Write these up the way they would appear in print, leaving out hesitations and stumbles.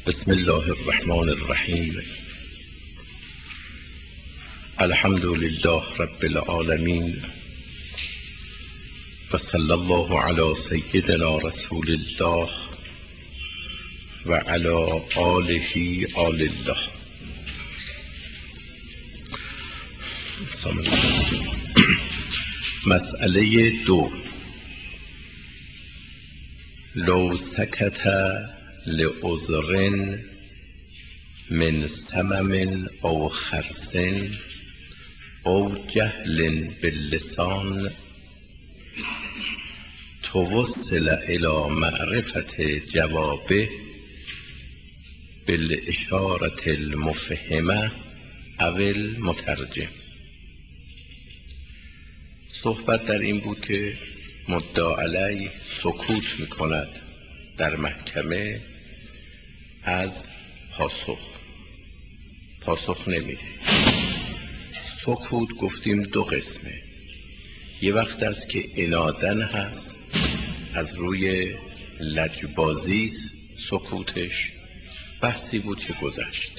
بسم الله الرحمن الرحیم. الحمد لله رب العالمین و صلی الله علی سیدنا رسول الله و علی آله آل الله. مسئله 2. لو سکت لعذر من سمم او خرس او جهل باللسان توصل الی معرفت جوابه بالاشارة المفهمه او المترجم. صحبت در این بود که مدعی علیه سکوت میکند در محکمه از پاسخ نمیده. سکوت گفتیم 2 قسمه. یه وقت است که عنادن هست، از روی لجبازی سکوتش، بحثی بود چه گذشت.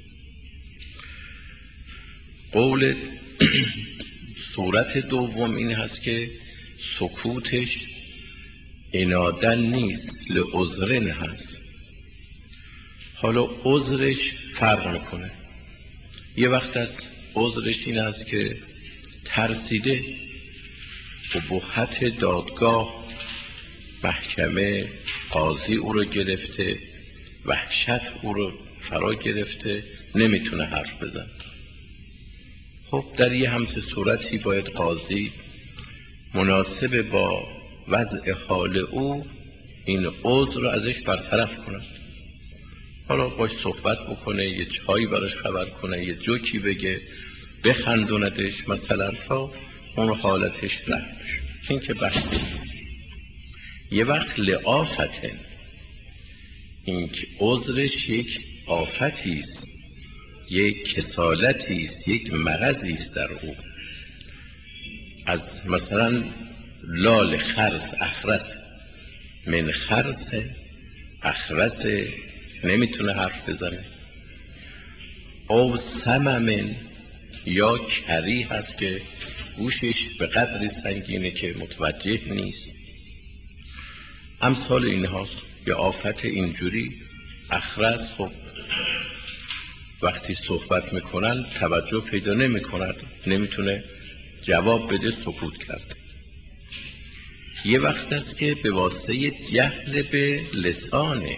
قول صورت دوم این هست که سکوتش عنادن نیست، لعذرن هست. حالا عذرش فرق میکنه. یه وقت از عذرش این هست که ترسیده، ابهت دادگاه، محکمه، قاضی او رو گرفته، وحشت او رو فرا گرفته، نمیتونه حرف بزنه. خب در یه همچه صورتی باید قاضی مناسب با وضع حال او این عذر رو ازش برطرف کنه. حالا باش صحبت بکنه، یه چایی براش خبر کنه، یه جوکی بگه، بخندوندش مثلا تا اون حالتش رفت بشه. این که بحثی نیست. یه وقت لعافتن، این که عذرش یک آفتی است، یک کسالتی است، یک مرضی است در او. از مثلا لال خرس اخرس، من خرس اخرس، نمیتونه حرف بزنه. او سممن، یا کری هست که گوشش به قدری سنگینه که متوجه نیست. امثال این هاست. یا آفت اینجوری. اخرس خب وقتی صحبت میکنن توجه پیدا نمیکنن، نمیتونه جواب بده، سکوت کرد. یه وقت است که به واسطه جهل به لسانه،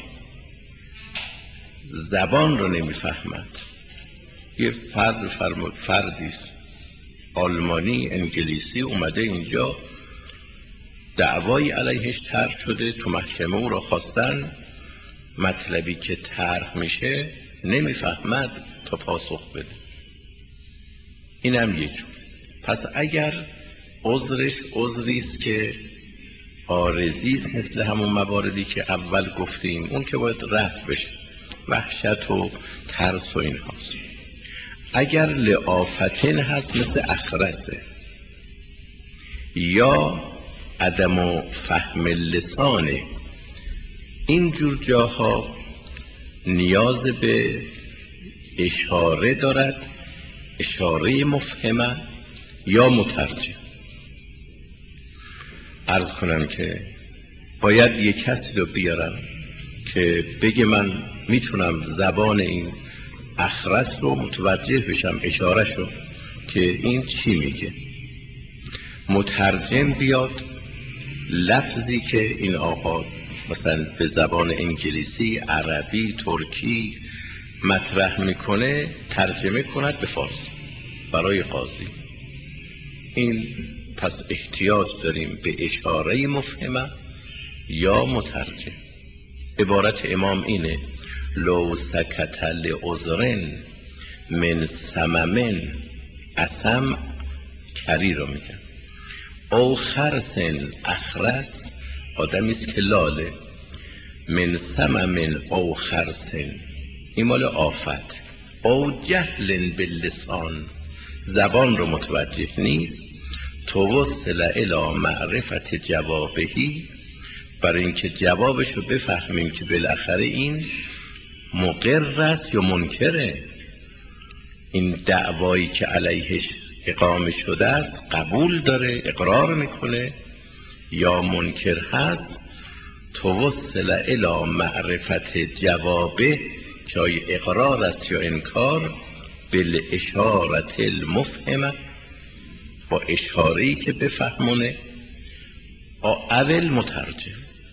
زبان رو نمیفهمد. یه فردیست آلمانی انگلیسی اومده اینجا، دعوای علیهش طرح شده، تو محکمه او را خواستن، مطلبی که طرح میشه نمیفهمد تا پاسخ بده. اینم یه جور. پس اگر عذرش عذریست که عارضیست، مثل همون مواردی که اول گفتیم، اون که باید رفع بشه، وحشت و ترس و این هاست. اگر لعافتن هست، مثل اخرسه، یا عدم فهم لسانه، اینجور جاها نیاز به اشاره دارد، اشاره مفهمه یا مترجم. عرض کنم که باید یک کسی رو بیارم که بگه من میتونم زبان این اخرس رو متوجه بشم، اشاره شو که این چی میگه. مترجم بیاد، لفظی که این آقا مثلا به زبان انگلیسی، عربی، ترکی مطرح میکنه ترجمه کند به فارسی برای قاضی. این پس احتیاج داریم به اشاره مفهمه یا مترجم. عبارت امام اینه: لو سکت لعذرن من سممن، اسم کری رو میگن، او خرسن اخرس، آدمیست که لاله، من سممن او خرسن، این مال آفت، او جهل باللسان، زبان رو متوجه نیست، توصل الی معرفت جوابهی، برای اینکه جوابش رو بفهمیم که بالاخره این مقر است یا منکره؟ این دعوایی که علیهش اقامه شده است قبول داره، اقرار میکنه یا منکر هست؟ توصل الی معرفت جوابه، جای اقرار است یا انکار، بالاشارة المفهمه، با اشاره‌ای که بفهمونه، اول مترجم.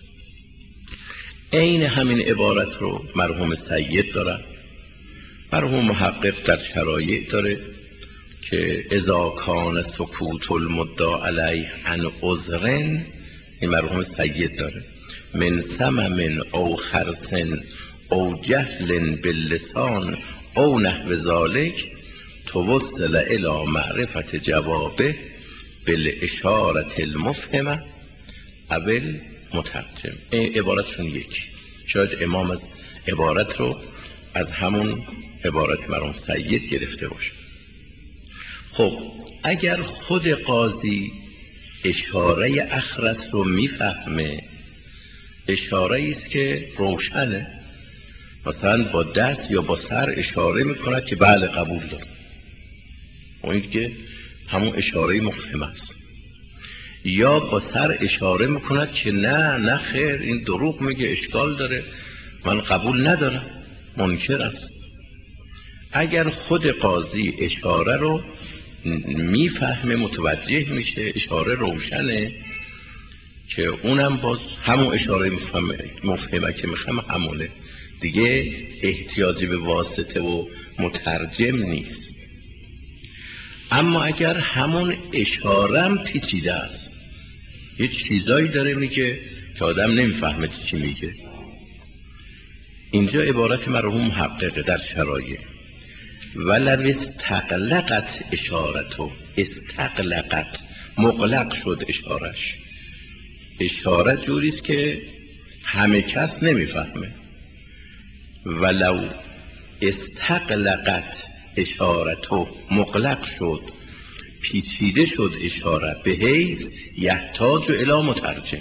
عین همین عبارت رو مرحوم سید دارن، مرحوم محقق در شرایع داره که اذا کان سکوت المدعی علیه عن عذرن، این مرحوم سید داره، من سمم او خرس او جهل باللسان او نحو ذلک، توصل الی معرفت جوابه بالاشاره المفهمه اول مترجم. این عبارتشون یکی. شاید امام از عبارت رو از همون عبارت مرحوم سید گرفته باشه. خب اگر خود قاضی اشاره اخرس رو میفهمه، اشاره است که روشنه، مثلا با دست یا با سر اشاره میکنه که بله قبول دارم، اون که همون اشاره مفهم است. یا با سر اشاره میکند که نه خیر، این دروغ میگه، اشکال داره، من قبول ندارم، منکر است. اگر خود قاضی اشاره رو میفهمه، متوجه میشه، اشاره روشنه، که اونم باز همون اشاره مفهمه که میخوام همونه دیگه، احتیاجی به واسطه و مترجم نیست. اما اگر همون اشارم پیچیده است، یه چیزایی داره میگه که آدم نمیفهمه چی میگه، اینجا عبارت مرحوم محققه در شرایع ولو استقلقت اشارتو، استقلقت مغلق شد اشارش، اشاره جوریست که همه کس نمیفهمه، ولو استقلقت اشارتو مغلق شد، پیچیده شد اشاره، به حیث یحتاج الی مترجم،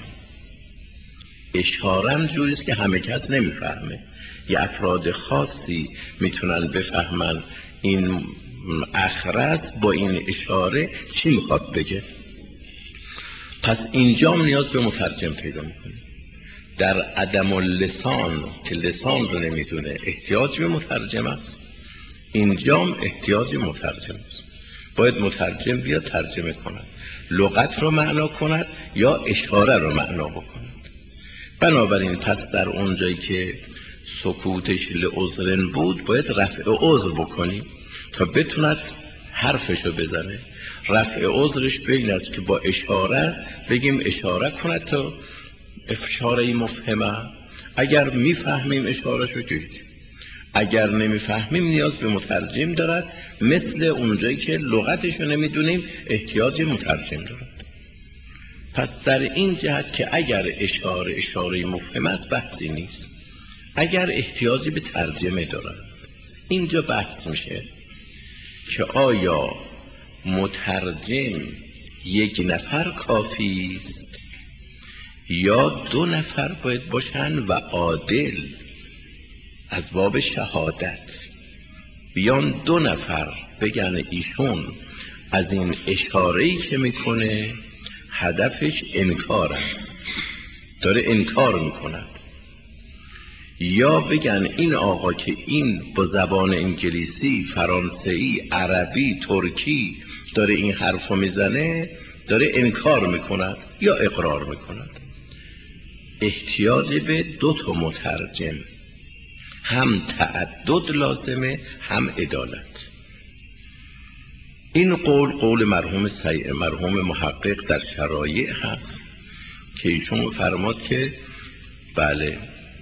اشارم جوریست که همه کس نمیفهمه، یه افراد خاصی میتونن بفهمن این اخرس با این اشاره چی میخواد بگه. پس اینجا نیاز به مترجم پیدا میکنه. در عدم اللسان که لسان رو نمیدونه احتیاج به مترجم است، اینجا احتیاج مترجم است. باید مترجم بیاد ترجمه کند، لغت رو معنا کند یا اشاره رو معنا بکند. بنابراین پس در اونجایی که سکوتش لعذرن بود باید رفع عذر بکنی تا بتوند حرفشو بزنه. رفع عذرش بین است که با اشاره بگیم اشاره کند تا اشاره مفهمه، اگر میفهمیم اشارهشو که هیچ، اگر نمیفهمیم نیاز به مترجم دارد، مثل اونجایی که لغتشو نمیدونیم احتیاج مترجم دارد. پس در این جهت که اگر اشاره مفهم است بحثی نیست، اگر احتیاجی به ترجمه دارد اینجا بحث میشه که آیا مترجم یک نفر کافی است یا 2 نفر باید باشن و عادل از باب شهادت بیان 2 نفر بگن ایشون از این اشاره‌ای که میکنه هدفش انکار است، داره انکار میکند، یا بگن این آقا که این با زبان انگلیسی، فرانسوی، عربی، ترکی داره این حرفو میزنه، داره انکار میکند یا اقرار میکند. احتیاج به 2 تا مترجم، هم تعدد لازمه هم عدالت. این قول مرحوم محقق در شرایع هست که ایشون فرماد که بله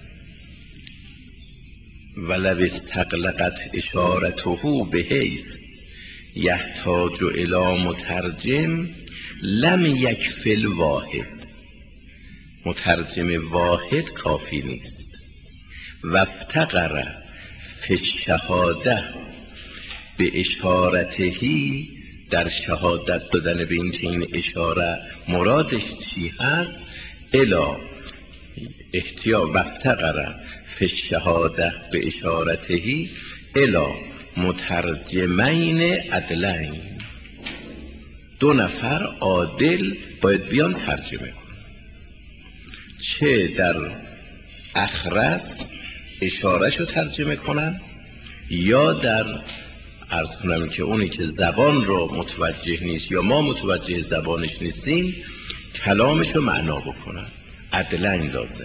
ولو استقلقت اشارته به حیث یحتاج الی مترجم لم یکفی الواحد، مترجم واحد کافی نیست. و افتقر فی الشهاده به اشارتهی، در شهادت دادن به این که این اشاره مرادش چی هست، الا احتیاج و افتقر فی الشهاده به اشارتهی الی مترجمین عدلین. 2 نفر عادل باید بیان ترجمه کن، چه در اخرس اشارهشو ترجمه کنن یا در عرض کنم که اونی که زبان رو متوجه نیست یا ما متوجه زبانش نیستیم کلامشو معنا بکنن. عدلین لازم.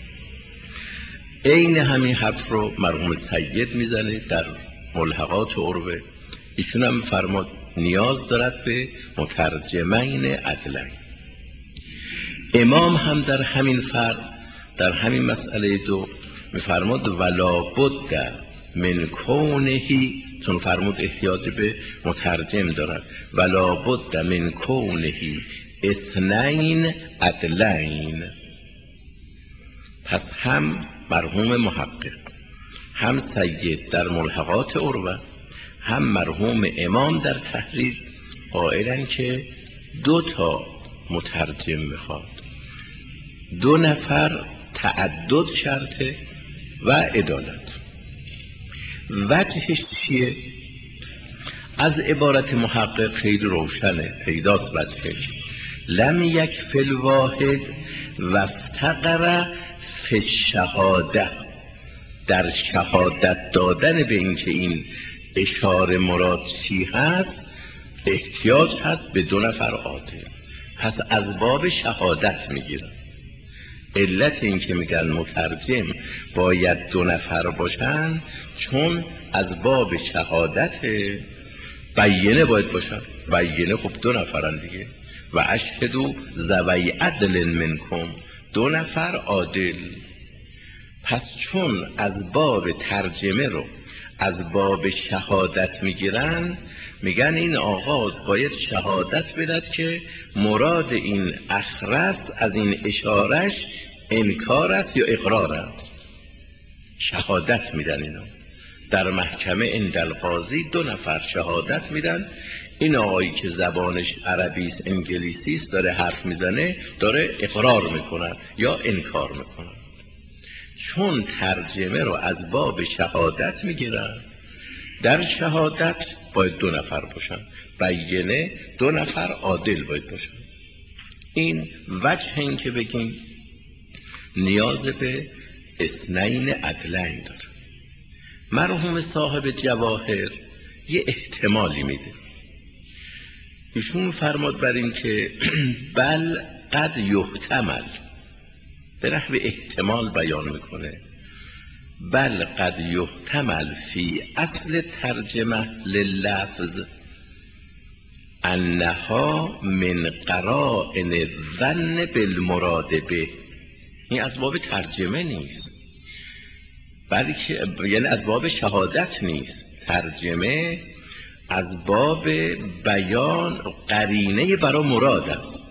عین همین حرف رو مرحوم سید میزنه در ملحقات عروه. ایشون هم فرمود نیاز دارد به مترجمین عدلین. امام هم در همین در همین مسئله 2 میفرمود ولا بد من کونهی، چون فرمود احتیاج به مترجم دارد، ولا بد من کونهی اثنین عدلین. پس هم مرحوم محقق، هم سید در ملحقات عروه، هم مرحوم امام در تحریر قائلن که 2 تا مترجم میخواد. 2 نفر تعدد شرطه و عدالت. وجهش چیه؟ از عبارت محقق خیلی روشنه، پیداست وجهش. لم یکفی الواحد وافتقر فی الشهاده. در شهادت دادن به این که این اشاره مراد چی هست احتیاج هست به 2 نفر عادل. پس از باب شهادت میگیرن. علت این که میگن مترجم باید 2 نفر باشن چون از باب شهادت بینه باید باشن. بینه خب 2 نفرن دیگه. و اشهدوا ذوی عدل منکم، 2 نفر عادل. پس چون از باب ترجمه رو از باب شهادت میگیرن، میگن این آقا باید شهادت بدهد که مراد این اخرس از این اشارش انکار است یا اقرار است. شهادت میدن اینا در محکمه عند القاضی. 2 نفر شهادت میدن این آقایی که زبانش عربی است انگلیسی است داره حرف میزنه داره اقرار میکنن یا انکار میکنن. چون ترجمه رو از باب شهادت میگیرن، در شهادت باید 2 نفر باشن، بینه 2 نفر عادل باید باشن. این وجه این که بگیم نیاز به اثنین عدلین داره. مرحوم صاحب جواهر یه احتمالی میده. ایشون فرمود بر این که بل قد یحتمل، به نحو احتمال بیان میکنه. بل قد یحتمل فی اصل ترجمه لللفظ انها من قرائن الظن بالمراد به. این از باب ترجمه نیست، بلکه یعنی از باب شهادت نیست. ترجمه از باب بیان قرینه برای مراد است.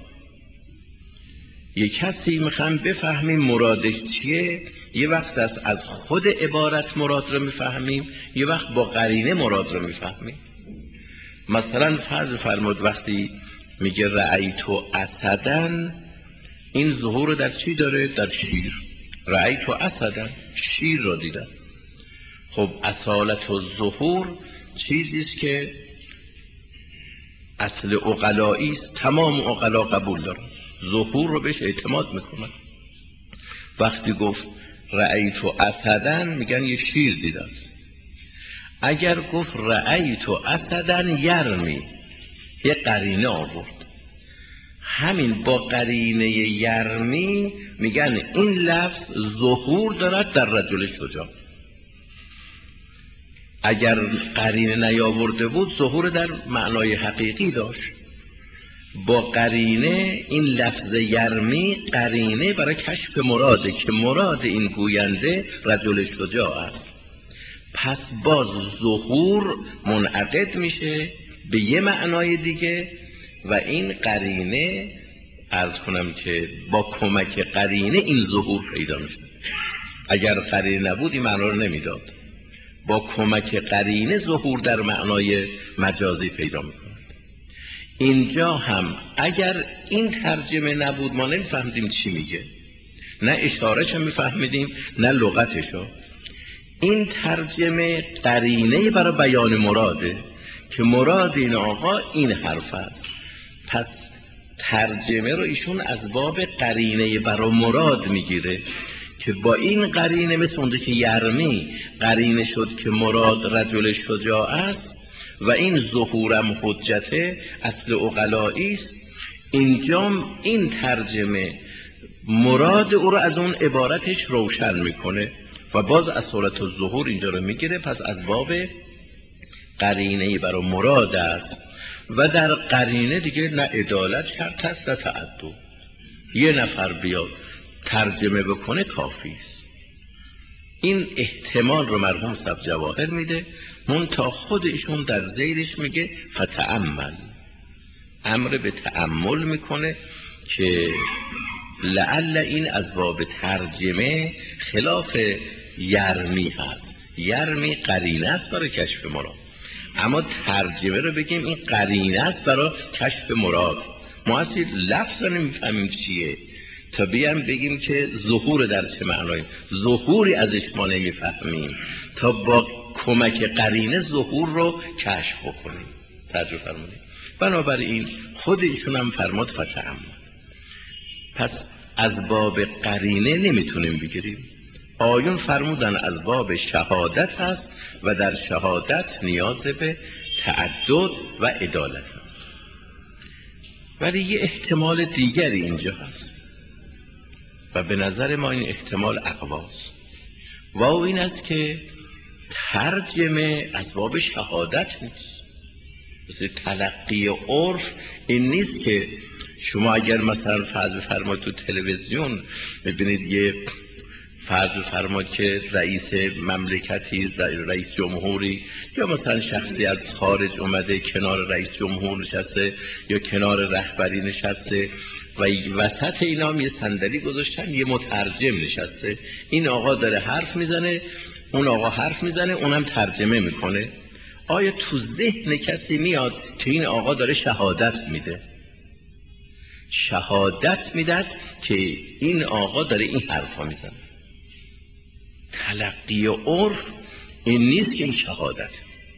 یک کسی میخوام بفهمیم مرادش چیه، یه وقت از خود عبارت مراد رو میفهمیم، یه وقت با قرینه مراد رو میفهمیم. مثلا فرض فرمود وقتی میگه رأیت اسدن، این ظهور در چی داره؟ در شیر. رأیت اسدن، شیر رو دیدم. خب اصالت و ظهور چیزیست که اصل عقلایی است، تمام عقلا قبول دارن، ظهور رو بهش اعتماد میکنن. وقتی گفت رأیت اسدن میگن یه شیر دیده است. اگر گفت رأیت اسدن یرمی، یه قرینه آورد، همین با قرینه یرمی میگن این لفظ ظهور دارد در رجل شجاع. اگر قرینه نیاورده بود ظهور در معنای حقیقی داشت. با قرینه این لفظ یرمی قرینه برای کشف مراده که مراد این گوینده رجل شجاع است. پس باز ظهور منعقد میشه به یه معنای دیگه و این قرینه عرض کنم که با کمک قرینه این ظهور پیدا میشه. اگر قرینه نبود این معنا رو نمیداد. با کمک قرینه ظهور در معنای مجازی پیدا میکنه. اینجا هم اگر این ترجمه نبود ما نمیفهمیدیم چی میگه. نه اشارهشو میفهمیدیم نه لغتشو. این ترجمه قرینه برای بیان مراده که مراد این آقا این حرف است. پس ترجمه رو ایشون از باب قرینه برای مراد میگیره که با این قرینه، مثل اونجا که یرمی قرینه شد که مراد رجل شجاع است و این ظهورم حجته اصل عقلایی است، اینجا این ترجمه مراد او رو از اون عبارتش روشن میکنه و باز از صورت الظهور اینجا رو میگیره. پس از باب قرینه برای مراد است و در قرینه دیگه نه عدالت شرط است نه تعدد. یه نفر بیاد ترجمه بکنه کافی است. این احتمال رو مرحوم صاحب جواهر میده، منتها خود ایشون در زیرش میگه فتأمل، امر به تأمل میکنه که لعل این از باب ترجمه خلاف یرمی هست. یرمی قرینه است برای کشف مراد، اما ترجمه رو بگیم این قرینه است برای کشف مراد. ما اصلا لفظ رو نمیفهمیم چیه تا بیام بگیم که ظهور در چه معنایی، ظهوری ازش ما نمیفهمیم تا با کمک قرینه ظهور رو کشف بکنیم. توجه فرمایید. بنابراین خود ایشون هم فرمود فتأمل. پس از باب قرینه نمیتونیم بگیریم. آیون فرمودن از باب شهادت هست و در شهادت نیاز به تعدد و عدالت هست. ولی یه احتمال دیگری اینجا هست و به نظر ما این احتمال اقواست و این است که ترجمه از باب شهادت نیست. مثل تلقی عرف این نیست که شما اگر مثلا فرض بفرمایید تو تلویزیون ببینید یه فرض بفرمایید که رئیس مملکتی، رئیس جمهوری یا مثلا شخصی از خارج اومده کنار رئیس جمهور نشسته یا کنار رهبری نشسته و وسط اینا هم یه صندلی گذاشتن، یه مترجم نشسته، این آقا داره حرف میزنه، اون آقا حرف میزنه، اونم ترجمه میکنه. آیا تو ذهن کسی میاد که این آقا داره شهادت میده؟ شهادت میداد که این آقا داره این حرفا میزنه. تلقی عرف این نیست که این شهادت.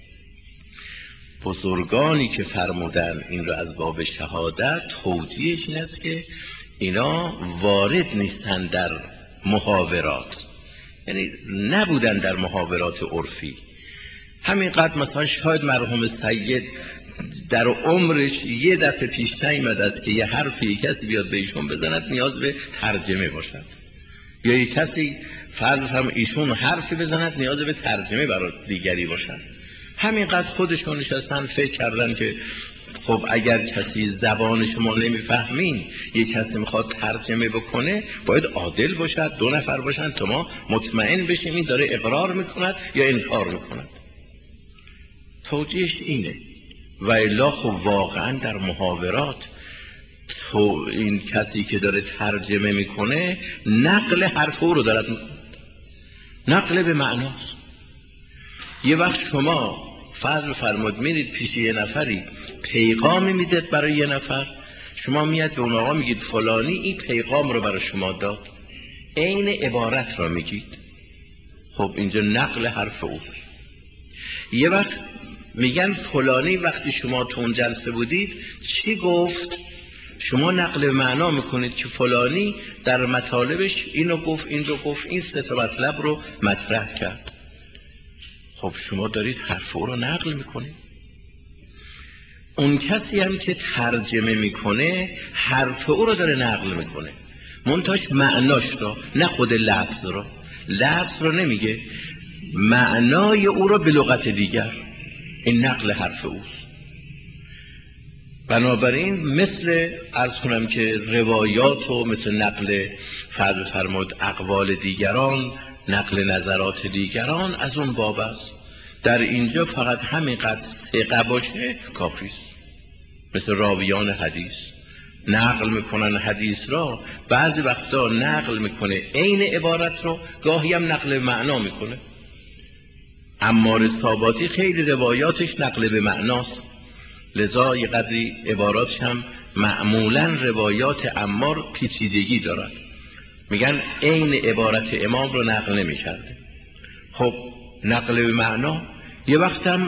بزرگانی که فرمودن این رو از باب شهادت، توجیهش این است که اینا وارد نیستن در محاورات، یعنی نبودن در محاورات عرفی. همینقدر مثلا شاید مرحوم سید در عمرش یه دفعه پیش نیامد است که یه حرفی کسی بیاد به ایشون بزند نیاز به ترجمه باشد، یا یه کسی فرض هم ایشون حرفی بزند نیاز به ترجمه برای دیگری باشد. همینقدر خودشون نشستن فکر کردن که خب اگر کسی زبان شما نمیفهمین، یه کسی میخواد ترجمه بکنه باید عادل باشد، دو نفر باشن تا ما مطمئن بشیم این داره اقرار میکند یا انکار میکند. توجیهش اینه. و الا خب واقعا در محاورات تو این کسی که داره ترجمه میکنه نقل حرف او رو دارد، نقل به معناست. یه وقت شما فرض بفرمایید میرید پیش یه نفری پیغامی میدید برای یه نفر، شما میاد به اون آقا میگید فلانی این پیغام رو برای شما داد، عین عبارت را میگید، خب اینجا نقل حرف اوست. یه وقت میگن فلانی وقتی شما تو اون جلسه بودید چی گفت، شما نقل معنا میکنید که فلانی در مطالبش اینو گفت، این رو گفت، این سه تا مطلب رو مطرح کرد. خب شما دارید حرف او رو نقل میکنید. اون کسی هم که ترجمه میکنه حرف او رو داره نقل میکنه، منتاش معناش رو، نه خود لفظ رو. لفظ رو نمیگه، معنای او رو به لغت دیگر، این نقل حرف اوست. بنابراین مثل عرض کنم که روایات و مثل نقل فرض فرمود اقوال دیگران، نقل نظرات دیگران از اون باب است. در اینجا فقط همینقدر ثقه باشه کافی است. مثل راویان حدیث نقل میکنن حدیث را، بعضی وقتا نقل میکنه عین عبارت رو، گاهی هم نقل معنا میکنه. عمار ثابتی خیلی روایاتش نقل به معناست، لذا یه قدری عباراتش هم معمولا روایات عمار پیچیدگی دارد. میگن عین عبارت امام رو نقل نمی کرده. خب نقل به معنا یه وقت هم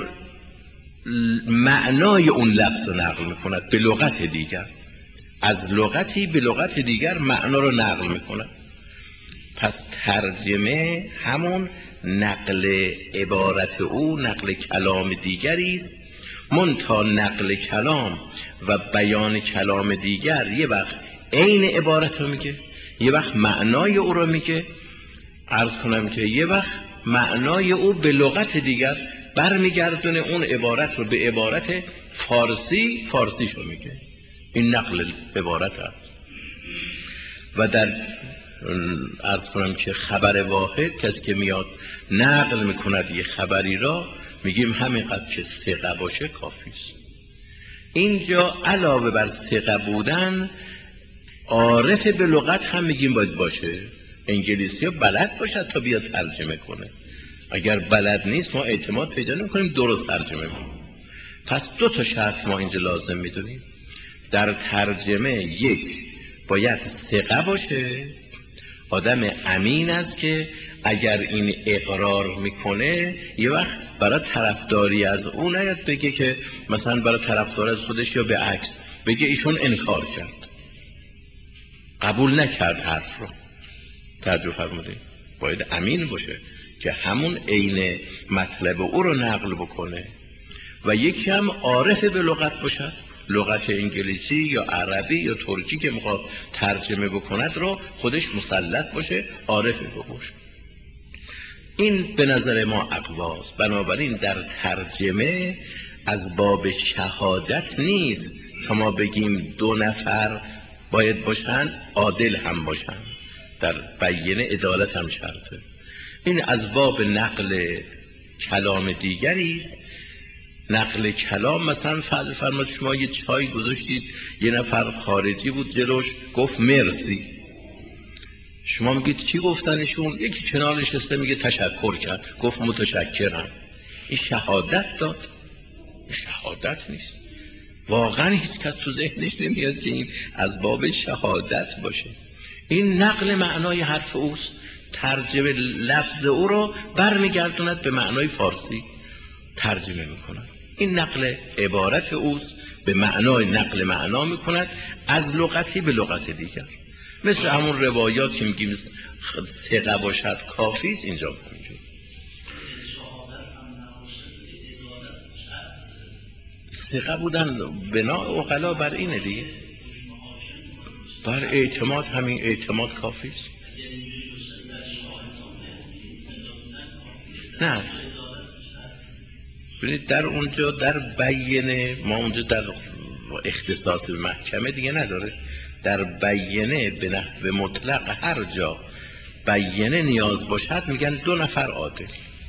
معنای اون لفظ رو نقل میکند به لغت دیگر، از لغتی به لغت دیگر معنا رو نقل میکند. پس ترجمه همون نقل عبارت او، نقل کلام دیگری است. منتها نقل کلام و بیان کلام دیگر یه وقت عین عبارت رو میگه، یه وقت معنای او رو میگه. عرض کنم که یه وقت معنای او به لغت دیگر برمیگردونه اون عبارت رو به عبارت فارسی، فارسیشو میگه. این نقل عبارت است. و در عرض کنم که خبر واحد کسی که میاد نقل میکند یه خبری را، میگیم همینقدر که ثقه باشه کافی است. اینجا علاوه بر ثقه بودن عارف به لغت هم میگیم باید باشه. انگلیسی ها بلد باشد تا بیاد ترجمه کنه. اگر بلد نیست ما اعتماد پیدا نمی‌کنیم درست ترجمه کنیم. پس دو تا شرط ما اینجا لازم میدونیم در ترجمه. یک، باید ثقه باشه، آدم امین است که اگر این اقرار میکنه یه وقت برای طرفداری از اون نیاد بگه که مثلا برای طرفدار از خودش، یا به عکس بگه ایشون انکار کرد، قبول نکرد حرف رو. توجه فرمودید؟ باید امین باشه که همون عین مطلب او رو نقل بکنه. و یکی هم عارف به لغت باشد، لغت انگلیسی یا عربی یا ترکی که میخواد ترجمه بکند رو خودش مسلط باشه، عارف باشه. این به نظر ما اقواست. بنابراین در ترجمه از باب شهادت نیست که ما بگیم دو نفر باید باشن، عادل هم باشن. در بیان عدالت هم شرطه. این از باب نقل کلام دیگری است. نقل کلام مثلا فرمود شما یه چای گذاشتید، یه نفر خارجی بود جلوش گفت مرسی، شما میگید چی گفتنشون؟ یکی کنار نشسته میگه تشکر کرد، گفت متشکرم. این شهادت داد؟ این شهادت نیست. واقعا هیچ کس تو ذهنش نمیاد که این از باب شهادت باشه. این نقل معنای حرف اوست، ترجمه لفظ او رو برمیگردوند به معنای فارسی، ترجمه میکند. این نقل عبارت اوست، به معنای نقل معنا میکند از لغتی به لغت دیگر. مثل همون روایات که میگیم ثقه باشد کافی است، اینجا همینجور. ثقه بودن بنا عقلا بر اینه دیگه، بر اعتماد، همین اعتماد کافی است. نه ببینید در اونجا در بیانه، ما اونجا در اختصاص به محکمه دیگه نداره. در بیانه به نحو مطلق هر جا بیانه نیاز باشد میگن دو نفر عادل.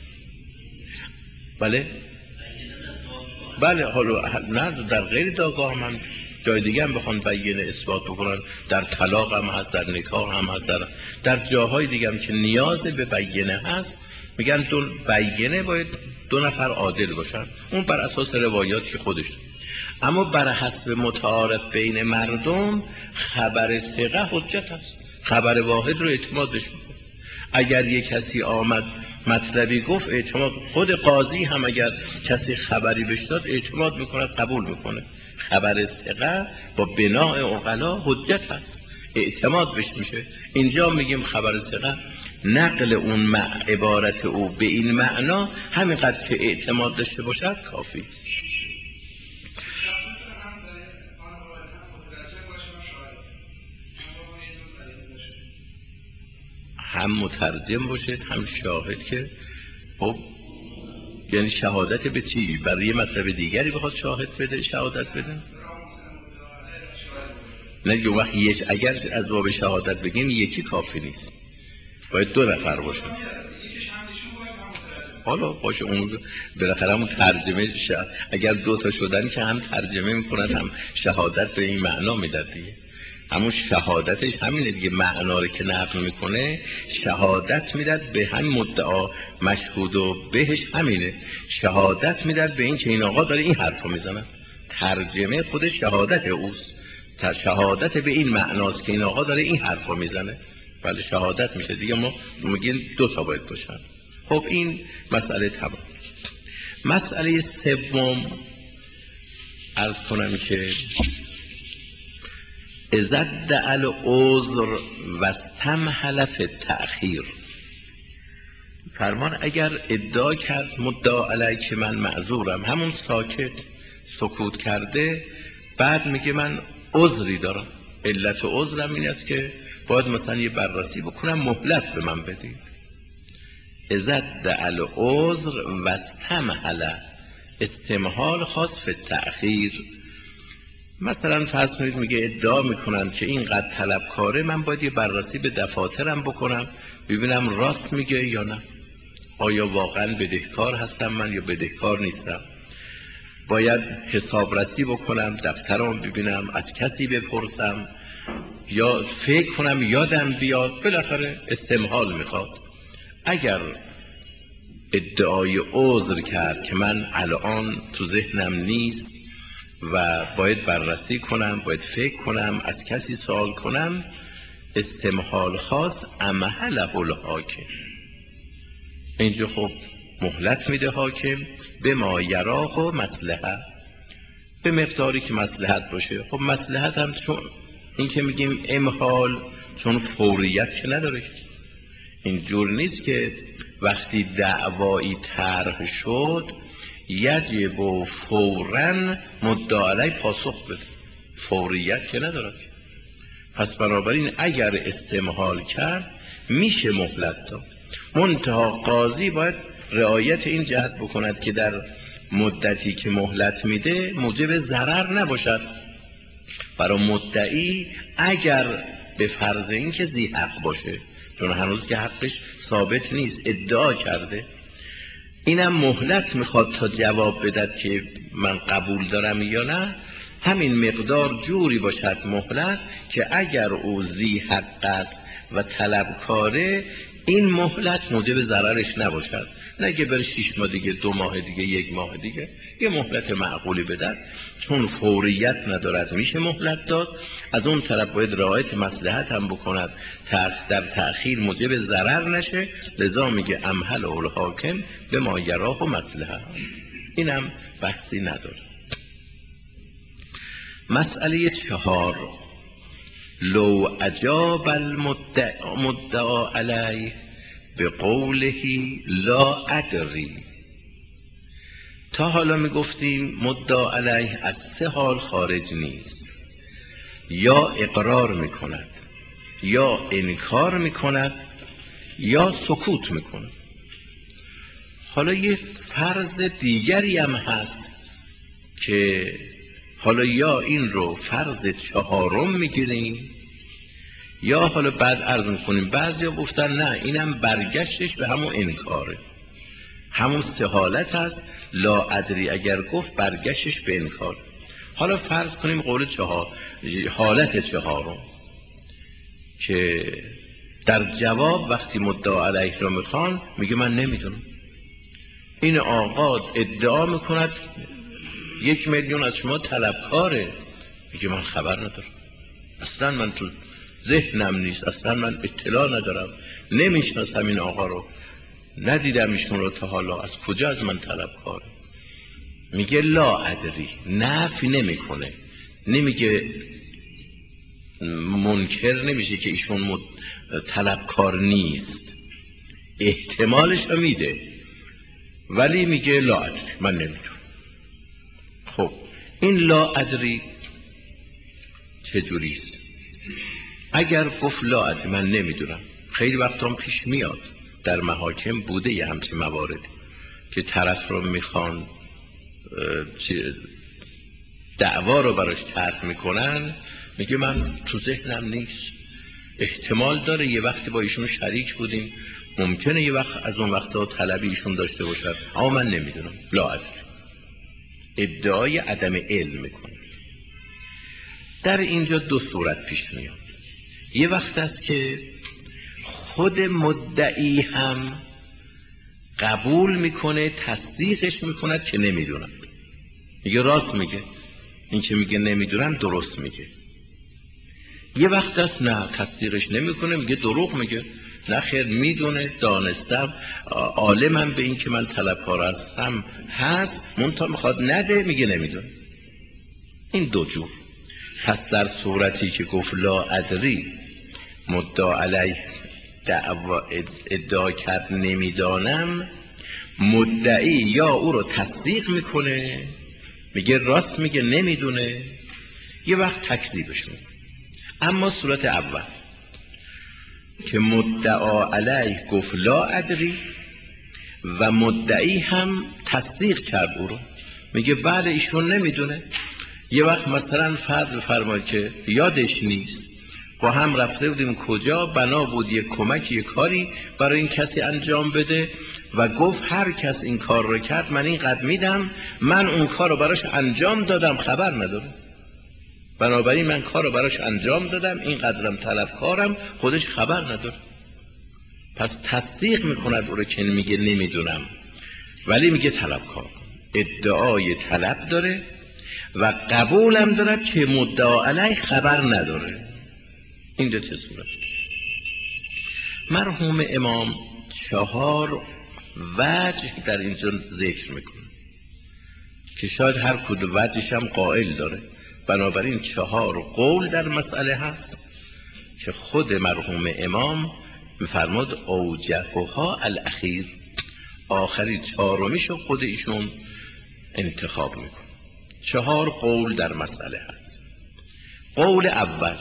بله بله، حالا نه در غیر دادگاه هم جای دیگه هم بخوان بیانه اثبات بکنن، در طلاق هم هست، در نکاح هم هست، در جاهای دیگه هم که نیاز به بیانه هست میگن دو بیانه باید دو نفر عادل باشن. اون بر اساس روایات که خودش. اما بر حسب متعارف بین مردم خبر ثقه حجت است. خبر واحد رو اعتمادش میکنه. اگر یک کسی آمد مطلبی گفت اعتماد، خود قاضی هم اگر کسی خبری بهش داد اعتماد میکنه، قبول میکنه. خبر ثقه با بناء عقلا حجت است، اعتماد بهش میشه. اینجا میگیم خبر ثقه نقل اون عبارت او به این معنا همینقدر که اعتماد داشته باشد کافی است. هم مترجم باشد هم شاهد، که خب یعنی شهادت به چی؟ برای مطلب دیگری بخواد شاهد بده، شهادت بده؟ نه یه وقت اگر از باب شهادت بگیم یکی کافی نیست، باید دو نفر باشن. حالا باشه اون بالاخره همون ترجمه اگر دو تا شدن که هم ترجمه میکنن هم شهادت به این معنا میداد دیگه. همون شهادتش همینه دیگه، معنا رو که نقل میکنه شهادت میداد به همین مدعا، مشهود و بهش همینه، شهادت میداد به این که این آقا داره این حرفو میزنه. ترجمه خود شهادت اوست، شهادت به این معناست که این آقا داره این حرفو میزنه. بله شهادت میشه دیگه، ما میگیم 2 تا باید باشن. خب این مسئله تمام. مسئله سوم عرض کنم که اذا ادعى العذر واستمهل فی التأخیر. فرمان اگر ادعا کرد مدعا علیه که من معذورم، همون ساکت سکوت کرده، بعد میگه من عذری دارم، علت عذرم این است که باید مثلا یه بررسی بکنم، مهلت به من بدید. اذا ادعى العذر واستمهل، استمهال خاص فی التأخیر. مثلا فرض کنید میگه ادعا میکنن که اینقدر طلبکاره، من باید یه بررسی به دفاترم بکنم ببینم راست میگه یا نه، آیا واقعا بدهکار هستم من یا بدهکار نیستم. باید حسابرسی بکنم، دفترم ببینم، از کسی بپرسم یا فکر کنم یادم بیاد، بالاخره استمهال میخواد. اگر ادعای عذر کرد که من الان تو ذهنم نیست و باید بررسی کنم، باید فکر کنم، از کسی سوال کنم، استمهال خاص امهله الحاکم. اینجا خب مهلت میده حاکم به ما یراه و مصلحه، به مقداری که مصلحت باشه. خب مصلحت هم چون این که میگیم امهال، چون فوریت که نداره، اینجور نیست که وقتی دعوایی طرح شد یجب فوراً مدعا علیه پاسخ بده، فوریت که نداره. پس بنابراین اگر استمهال کرد میشه مهلت داد، منتها قاضی باید رعایت این جهت بکند که در مدتی که مهلت میده موجب ضرر نباشد برای مدعی، اگر به فرض این که ذی حق باشه، چون هنوز که حقش ثابت نیست، ادعا کرده. اینم مهلت میخواد تا جواب بدد که من قبول دارم یا نه، همین مقدار جوری باشد مهلت که اگر او ذی حق است و طلبکاره، این مهلت موجب ضررش نباشد. نه که بر 6 ماه دیگه، 2 ماه دیگه، 1 ماه دیگه، یه مهلت معقولی بدن، چون فوریت ندارد میشه مهلت داد. از اون طرف باید رعایت مصلحت هم بکند، در تأخیر موجب ضرر نشه، لذا میگه امهل الحاکم به ما یراه و مصلحه. اینم بحثی نداره. مسئله 4 لو اجاب المدعا علیه به قوله لا ادری. تا حالا میگفتیم مدعا علیه از 3 حال خارج نیست، یا اقرار میکند، یا انکار میکند، یا سکوت میکند. حالا یه فرض دیگری هم هست که حالا یا این رو فرض 4م میگیریم، یا حالا بعد عرض میکنیم بعضیا گفتن نه، اینم برگشتش به همون انکاره، همون 3 حالت هست. لا ادری اگر گفت برگشتش به انکار. حالا فرض کنیم قول 4 حالت 4م که در جواب وقتی مدعا علیه را میخوان میگه من نمیدونم. این آقا ادعا میکند 1 میلیون از شما طلبکاره، میگه من خبر ندارم، اصلا من تو ذهنم نیست، اصلا من اطلاع ندارم، نمیشناسم این آقا رو، ندیدم ایشون رو تا حالا، از کجا از من طلبکاره؟ میگه لا ادری، نفی نمیکنه، نمیگه منکر نمیشه که ایشون طلبکار نیست، احتمالش رو میده، ولی میگه لا ادری، من نمیدونم. خب این لا ادری چجوریست؟ اگر گفت لا ادری من نمیدونم، خیلی وقتا هم پیش میاد در محاکم بوده یه همچین مواردی که طرف رو میخوان دعوا رو براش طرح میکنن، میگه من تو ذهنم نیست، احتمال داره یه وقتی با ایشون شریک بودیم، ممکنه یه وقت از اون وقتا طلبی ایشون داشته باشد، اما من نمیدونم، لا ادری، ادعای عدم علم میکنه. در اینجا 2 صورت پیش میاد. یه وقت است که خود مدعی هم قبول میکنه، تصدیقش میکنه که نمیدونم، میگه راست میگه، این که میگه نمیدونم درست میگه. یه وقت هست نه تصدیقش نمیکنه، میگه دروغ میگه، نه خیر میدونه، دانستم، عالمم به این که من طلبکار هستم هست، منتها میخواد نده، میگه نمیدونه. این دو جور. پس در صورتی که گفت لا ادری، مدعا علیه ادعا کرد نمیدانم، مدعی یا او رو تصدیق میکنه، میگه راست میگه نمیدونه، یه وقت تکذیبش میکنه. اما صورت اول که مدعا علیه گفت لا ادری و مدعی هم تصدیق کرد او رو، میگه بله ایشون نمیدونه. یه وقت مثلا فرض بفرمایید که یادش نیست، با هم رفته بودیم کجا، بنا بود یک کمک یک کاری برای این کسی انجام بده و گفت هر کس این کار رو کرد من اینقدر میدم، من اون کار رو براش انجام دادم، خبر نداره، بنابراین من کار رو براش انجام دادم، اینقدرم طلبکارم، خودش خبر نداره. پس تصدیق میکند او رو که میگه نمیدونم، ولی میگه طلبکار، ادعای طلب داره و قبولم دارد که مدعا علیه خبر نداره. این دو چه صورت؟ مرحوم امام 4 وجه در اینجا ذکر میکنه که شاید هر کدوم وجهش هم قائل داره، بنابراین 4 قول در مسئله هست که خود مرحوم امام میفرماد اوجهها الاخیر، آخری 4میشو خود ایشون انتخاب میکنه. 4 قول در مسئله هست. قول اول،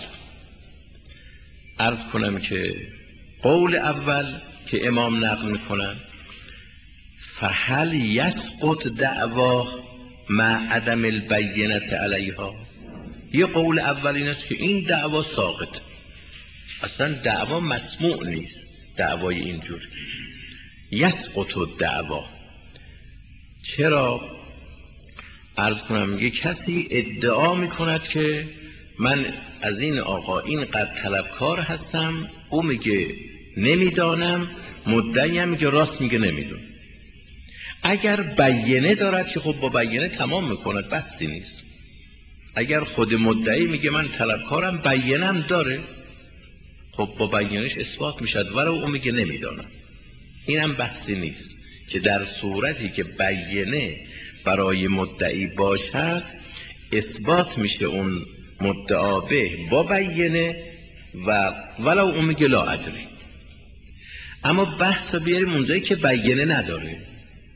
عرض کنم که قول اول که امام نقل میکنن، فهل یسقط دعوا مع عدم البینة علیها، یه قول اول این است که این دعوا ساقط، اصلا دعوا مسموع نیست، دعوای اینجور یسقط الدعوا. چرا؟ عرض کنم میگه کسی ادعا میکند که من از این آقا اینقدر طلبکار هستم، او میگه نمیدانم، مدعی هم میگه راست میگه نمیدون. اگر بیانه دارد که خب با بیانه تمام میکند، بحثی نیست. اگر خود مدعی میگه من طلبکارم، بیانم داره، خب با بیانش اثبات میشد، ولی او میگه نمیدانم، اینم بحثی نیست. که در صورتی که بیانه برای مدعی باشد اثبات میشه اون مدعا به با بیانه و ولو اون میگه لا ادری. اما بحث رو بیاریم اونجایی که بیانه نداره،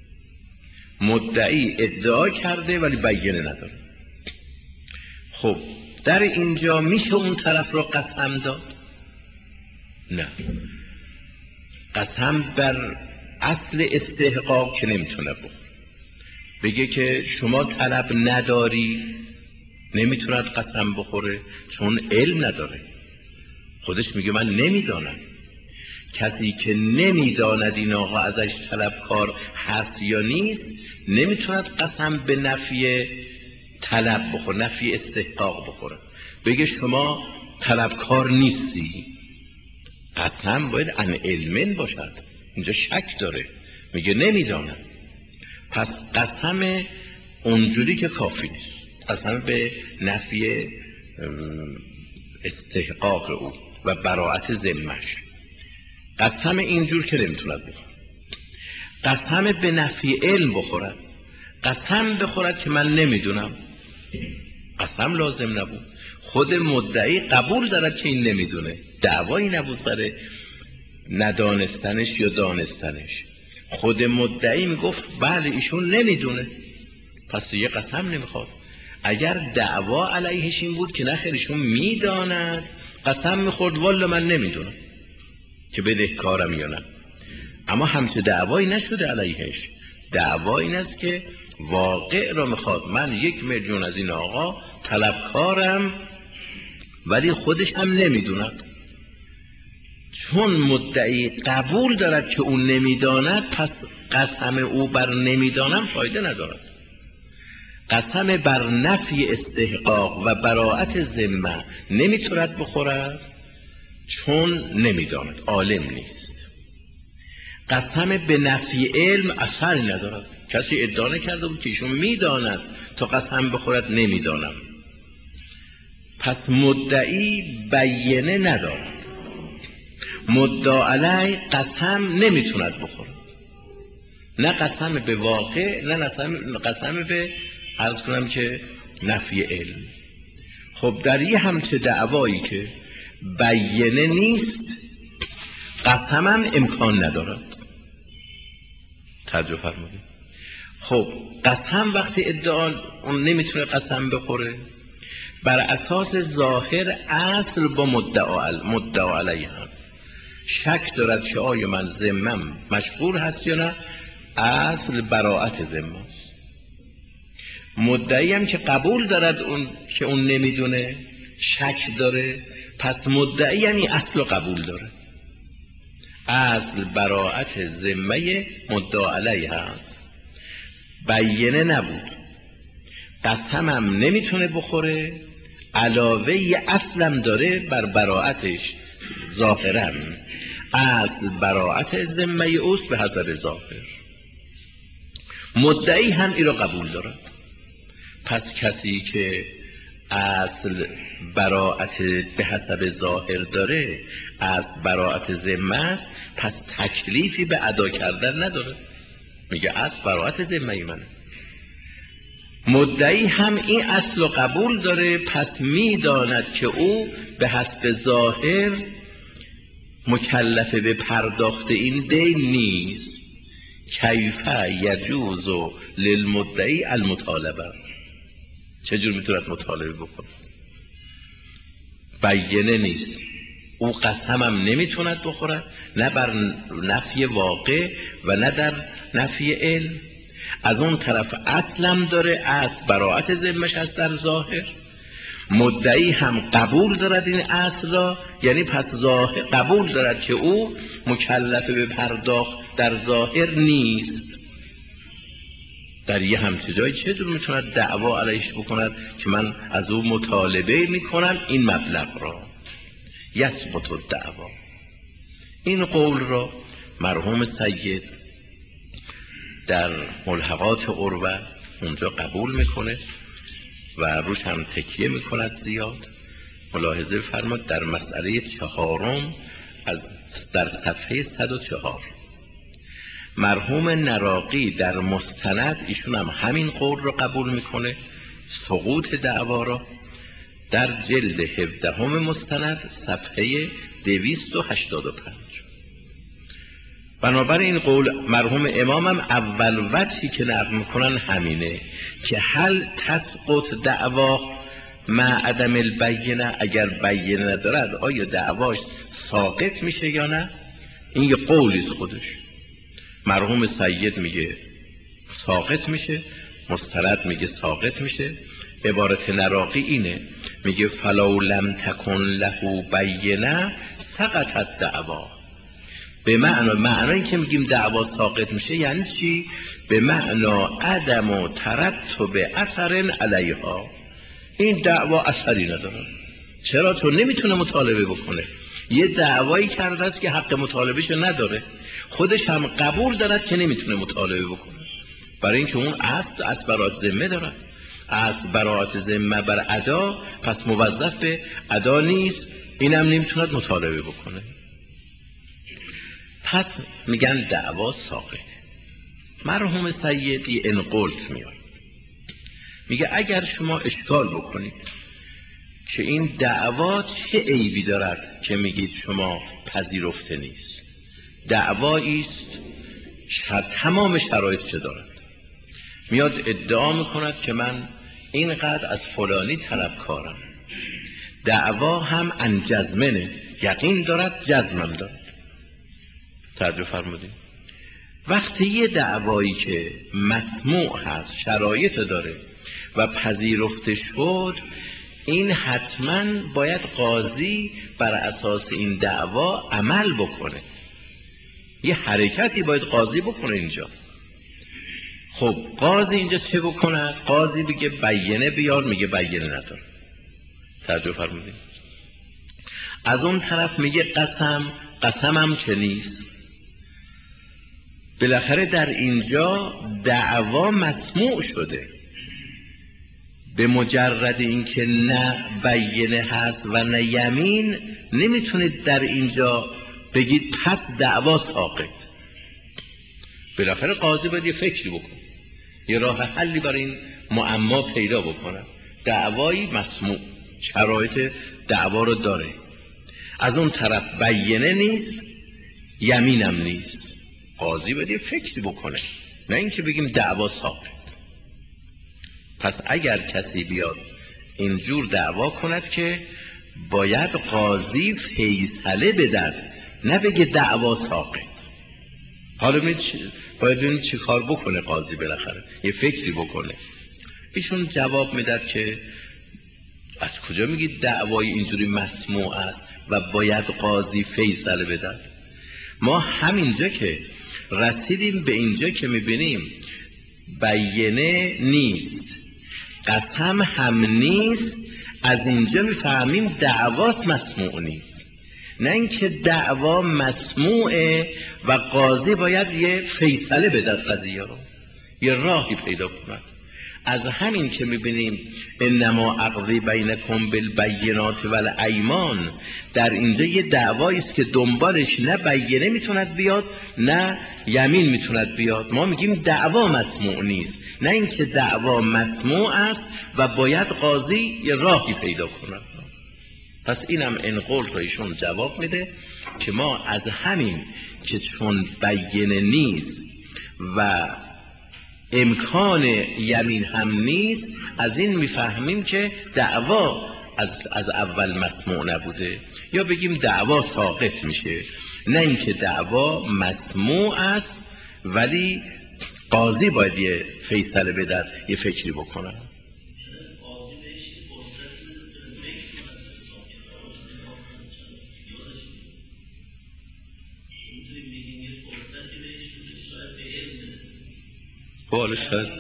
مدعی ادعا کرده ولی بیانه نداره، خب در اینجا میشه اون طرف رو قسم داد؟ نه، قسم بر اصل استحقاق که نمیتونه بگه که شما طلب نداری، نمیتوند قسم بخوره چون علم نداره، خودش میگه من نمیدانم. کسی که نمیداند این آقا ازش طلبکار هست یا نیست، نمیتوند قسم به نفی طلب بخوره، نفی استحقاق بخوره، بگه شما طلبکار نیستی. قسم باید عن علم باشد، اینجا شک داره، میگه نمیدانم. پس قسم اونجوری که کافی نیست، قسم به نفی استحقاق او و براءت ذمه‌اش، قسم اینجور که نمیتوند بخورد. قسم به نفی علم بخورد، قسم بخورد که من نمیدونم، قسم لازم نبود، خود مدعی قبول دارد که این نمیدونه، دعوایی نبود سر ندانستنش یا دانستنش، خود مدعی میگفت بله ایشون نمیدونه، پس دیگه قسم نمیخواد. اگر دعوا علیهش این بود که نخیر ایشون میداند، قسم میخورد والا من نمیدونم که بدهکارم یا نه. اما همچه دعوایی نشده علیهش، دعوا این است که واقع را میخواد، من 1,000,000 از این آقا طلبکارم ولی خودش هم نمیدوند. چون مدعی قبول دارد که اون نمیداند، پس قسم او بر نمیدانم فایده ندارد. قسم بر نفی استحقاق و براءت ذمه نمیتواند بخورد چون نمیداند، عالم نیست. قسم به نفی علم اثری ندارد، کسی ادعا نکرده بود که ایشون میداند تا قسم بخورد نمیدانم. پس مدعی بیینه ندارد، مدعا علی قسم نمیتوند بخوره، نه قسم به واقع نه قسم به عرض کنم که نفی علم. خب در یه همچه دعوایی که بیینه نیست قسم هم امکان ندارد. توجه فرمودید؟ خب قسم وقتی ادعا اون نمیتونه قسم بخوره، بر اساس ظاهر اصل با مدعا علیه هست، شک دارد که آیا من ذمم مشغول هست یا نه، اصل براءت ذمه است. مدعی هم که قبول دارد اون که اون نمیدونه، شک داره، پس مدعی یعنی اصل قبول داره، اصل براءت ذمه مدعا علیه هست، بیینه نبود، قسمم نمیتونه بخوره، علاوه یه اصلم داره بر براءتش ظاهرا، اصل براءت ذمه اوست به حسب ظاهر، مدعی هم این رو قبول داره. پس کسی که اصل براءت به حسب ظاهر داره، اصل براءت ذمه است، پس تکلیفی به ادا کردن نداره، میگه اصل براءت ذمه منه. مدعی هم این اصل رو قبول داره، پس میداند که او به حسب ظاهر مکلف به پرداخت این دین نیست. کیف یجوز للمدعی المطالبه، چجور میتوند مطالبه بکنه؟ بیینه نیست، او قسم هم نمیتوند بخورد، نه بر نفی واقع و نه در نفی علم. از اون طرف اصلم داره، اصل براءت ذمش است در ظاهر، مدعی هم قبول دارد این اصل را، یعنی پس ظاهر قبول دارد که او مکلف به پرداخت در ظاهر نیست. در یه همچه جایی چطور میتوند دعوا علیش بکند که من از او مطالبه میکنم این مبلغ را؟ یسقط الدعوا. این قول را مرحوم سید در ملحقات عروه اونجا قبول میکنه و روش هم تکیه میکند زیاد. ملاحظه فرماد در مسئله 4 در صفحه 104 مرحوم نراقی در مستند ایشون هم همین قول رو قبول میکنه، سقوط دعوا را، در جلد 17 مستند صفحه 285. بنابراین این قول مرحوم امامم اول وجهی که نقل میکنن همینه که هل تسقط دعوا مع عدم البینه، اگر بیینه ندارد آیا دعواش ساقط میشه یا نه؟ این یه قولیست خودش. مرحوم سید میگه ساقط میشه، مسترد میگه ساقط میشه. عبارت نراقی اینه، میگه فلو لم تکن له بینه سقطت دعوا. به معنی که میگیم دعوا ساقط میشه یعنی چی؟ به معنا عدم و ترتب اثر علیها، این دعوا اثری نداره. چرا؟ چون نمیتونه مطالبه بکنه، یه دعوایی کرده است که حق مطالبهشو نداره، خودش هم قبول دارد که نمیتونه مطالبه بکنه، برای اینکه اون اصل براءت ذمه داره، اصل براءت ذمه بر ادا، پس موظف به ادا نیست، اینم نمیتونه مطالبه بکنه. پس میگن دعوا ساقط. مرحوم سیدی انقلت میگه اگر شما اشکال بکنید که این دعوا چه عیبی دارد که میگید شما پذیرفته نیست، دعوایی است تمام شرایط چه دارد، میاد ادعا میکند که من اینقدر از فلانی طلبکارم، دعوا هم انجزمنه، یقین دارد، جزمم دارد. توجه فرمودید؟ وقتی یه دعوایی که مسموع هست، شرایط داره و پذیرفته شد، این حتما باید قاضی بر اساس این دعوا عمل بکنه، یه حرکتی باید قاضی بکنه اینجا. خب قاضی اینجا چه بکنه؟ قاضی بگه بیینه بیار، میگه بیینه نداره. توجه فرمودید؟ از اون طرف میگه قسمم که نیست. بالاخره در اینجا دعوا مسموع شده، به مجرد اینکه نه بینه هست و نه یمین نمیتونید در اینجا بگید پس دعوا ساقط. بالاخره قاضی باید یه فکری بکنه، یه راه حلی برای این معما پیدا بکنه. دعوایی مسموع شرایط دعوا رو داره، از اون طرف بینه نیست، یمینم نیست، قاضی باید یه فکری بکنه، نه اینکه بگیم دعوا ساقط. پس اگر کسی بیاد اینجور دعوا کند که باید قاضی فیصله بدهد، نه بگه دعوا ساقط. حالا باید ببینید چی کار بکنه قاضی، بالاخره یه فکری بکنه. ایشون جواب میداد که از کجا میگید دعوای اینجوری مسموع است و باید قاضی فیصله بدهد؟ ما همینجا که رسیدیم به اینجا که میبینیم بینه نیست، قسم هم نیست، از اینجا میفهمیم دعواست مسموع نیست، نه اینکه دعوا مسموعه و قاضی باید یه فیصله بدهد قضیه رو، یه راهی پیدا کند. از همین که میبینیم انما اقضی بینکم بالبینات والایمان، در اینجا یه دعوایی است که دنبالش نه بینه میتوند بیاد نه یمین میتوند بیاد. ما میگیم دعوا مسموع نیست، نه اینکه دعوا مسموع است و باید قاضی یه راهی پیدا کند. پس اینم این قول رو ایشون جواب میده که ما از همین که چون بینه نیست و امکان یمین هم نیست، از این میفهمیم که دعوا از اول مسموع نبوده، یا بگیم دعوا ساقط میشه، نه اینکه دعوا مسموع است ولی قاضی باید یه فیصله بده، یه فکری بکنه. حالا شاید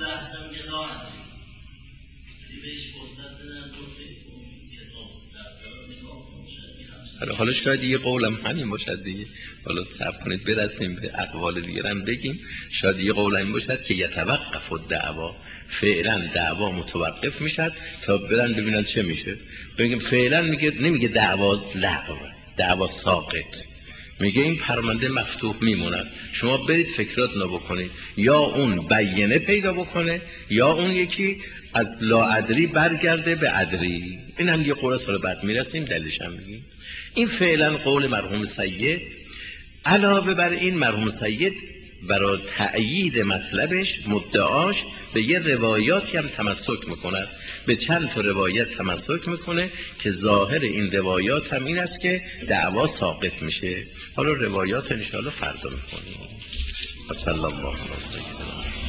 حالا شاید یه قولم همین باشد دیگه. حالا صبر کنید برسیم به اقوال دیگر هم بگیم. شاید یه قول این باشد که یتوقف الدعوا، فعلا دعوا متوقف میشد تا برن ببینن چه میشه. بگیم فعلا نمیگه دعوا لغو، دعوا ساقط، میگه این پرونده مفتوح میموند، شما برید فکرات بکنید، یا اون بینه پیدا بکنه یا اون یکی از لاادری برگرده به ادری. این هم یه قول سال بعد میرسیم دلیلش هم میگیم. این فعلا قول مرحوم سید. علاوه بر این مرحوم سید برای تأیید مطلبش مدعاش به یه روایاتی هم تمسک میکنه، به چند تا روایت تمسک میکنه که ظاهر این روایات هم این است که دعوا ساقط میشه. حالا روایات انشاءالله فردا میکنیم. صلی الله علیه و سلم.